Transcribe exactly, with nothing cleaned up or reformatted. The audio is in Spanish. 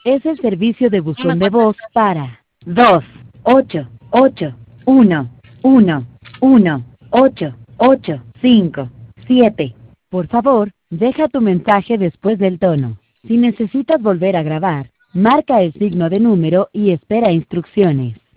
es el servicio de buzón de voz para dos ocho ocho uno uno uno ocho ocho cinco siete. Por favor, deja tu mensaje después del tono. Si necesitas volver a grabar, marca el signo de número y espera instrucciones.